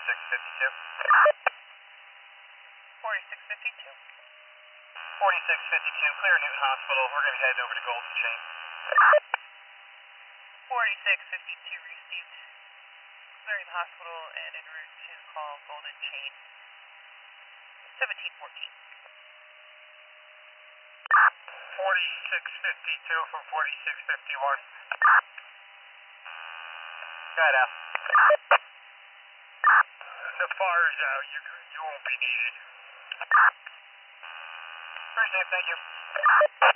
4652. 4652. 4652, clear Newton Hospital. We're going to be heading over to Golden Chain. 4652 received. Clearing the hospital and en route to call Golden Chain. 1714. 4652 from 4651. Go ahead, Al. The fire's out. You won't be needed. Appreciate it. Thank you.